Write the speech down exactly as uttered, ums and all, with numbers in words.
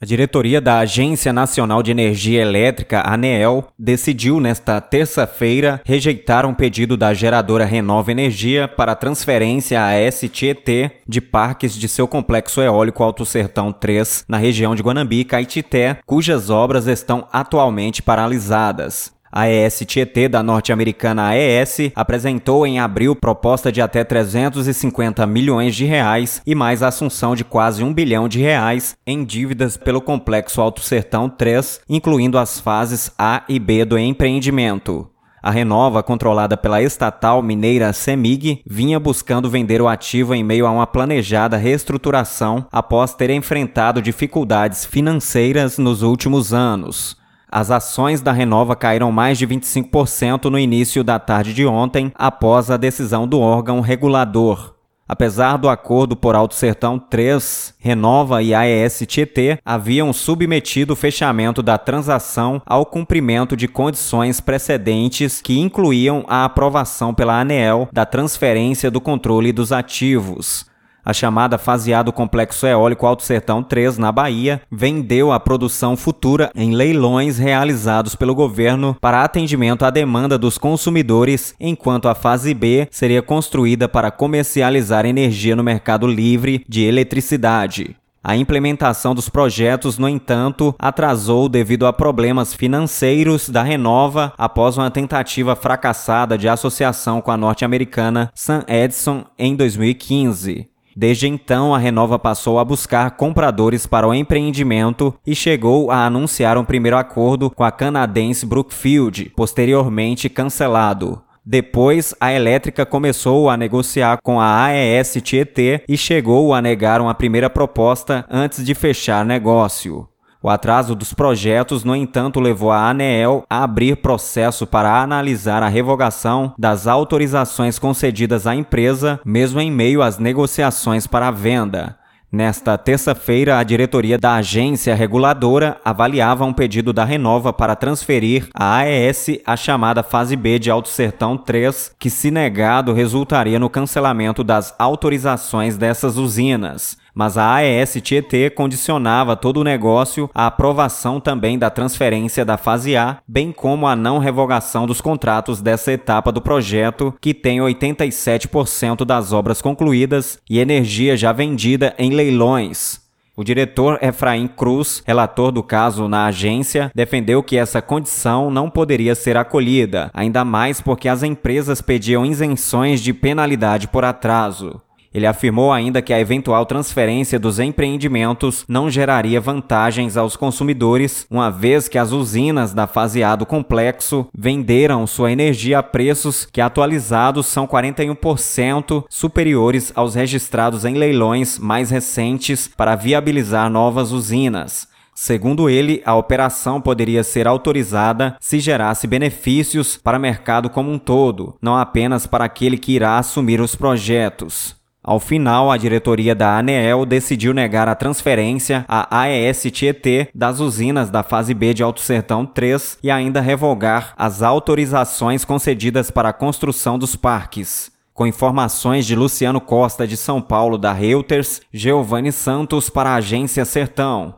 A diretoria da Agência Nacional de Energia Elétrica, ANEEL, decidiu nesta terça-feira rejeitar um pedido da geradora Renova Energia para transferência à A E S Tietê de parques de seu complexo eólico Alto Sertão três, na região de Guanambi, Caetité, cujas obras estão atualmente paralisadas. A A E S Tietê da norte-americana A E S apresentou em abril proposta de até trezentos e cinquenta milhões de reais e mais a assunção de quase um bilhão de reais em dívidas pelo complexo Alto Sertão três, incluindo as fases A e B do empreendimento. A Renova, controlada pela estatal mineira CEMIG, vinha buscando vender o ativo em meio a uma planejada reestruturação após ter enfrentado dificuldades financeiras nos últimos anos. As ações da Renova caíram mais de vinte e cinco por cento no início da tarde de ontem, após a decisão do órgão regulador. Apesar do acordo por Alto Sertão três, Renova e A E S Tietê haviam submetido o fechamento da transação ao cumprimento de condições precedentes que incluíam a aprovação pela ANEEL da transferência do controle dos ativos. A chamada Fase A do Complexo Eólico Alto Sertão três, na Bahia, vendeu a produção futura em leilões realizados pelo governo para atendimento à demanda dos consumidores, enquanto a Fase B seria construída para comercializar energia no mercado livre de eletricidade. A implementação dos projetos, no entanto, atrasou devido a problemas financeiros da Renova após uma tentativa fracassada de associação com a norte-americana SunEdison em dois mil e quinze. Desde então, a Renova passou a buscar compradores para o empreendimento e chegou a anunciar um primeiro acordo com a canadense Brookfield, posteriormente cancelado. Depois, a elétrica começou a negociar com a A E S Tietê e chegou a negar uma primeira proposta antes de fechar negócio. O atraso dos projetos, no entanto, levou a ANEEL a abrir processo para analisar a revogação das autorizações concedidas à empresa, mesmo em meio às negociações para a venda. Nesta terça-feira, a diretoria da agência reguladora avaliava um pedido da Renova para transferir à A E S a chamada Fase B de Alto Sertão três, que, se negado, resultaria no cancelamento das autorizações dessas usinas. Mas a A E S Tietê condicionava todo o negócio à aprovação também da transferência da Fase A, bem como a não revogação dos contratos dessa etapa do projeto, que tem oitenta e sete por cento das obras concluídas e energia já vendida em leilões. O diretor Efraim Cruz, relator do caso na agência, defendeu que essa condição não poderia ser acolhida, ainda mais porque as empresas pediam isenções de penalidade por atraso. Ele afirmou ainda que a eventual transferência dos empreendimentos não geraria vantagens aos consumidores, uma vez que as usinas da Fase A do complexo venderam sua energia a preços que, atualizados, são quarenta e um por cento superiores aos registrados em leilões mais recentes para viabilizar novas usinas. Segundo ele, a operação poderia ser autorizada se gerasse benefícios para o mercado como um todo, não apenas para aquele que irá assumir os projetos. Ao final, a diretoria da ANEEL decidiu negar a transferência à A E S Tietê das usinas da Fase B de Alto Sertão três e ainda revogar as autorizações concedidas para a construção dos parques. Com informações de Luciano Costa, de São Paulo, da Reuters, Giovanni Santos para a Agência Sertão.